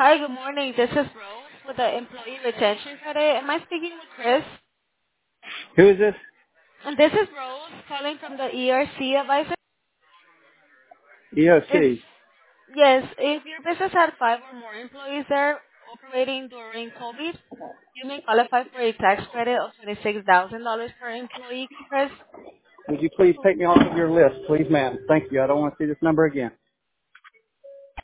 Hi, good morning. This is Rose with the Employee Retention Credit. Am I speaking with Chris? Who is this? And this is Rose calling from the ERC advisor. If EOC. yes, if your business had five or more employees there operating during COVID, you may qualify for a tax credit of $26,000 per employee, Chris. Would you please take me off of your list, please, ma'am? Thank you. I don't want to see this number again.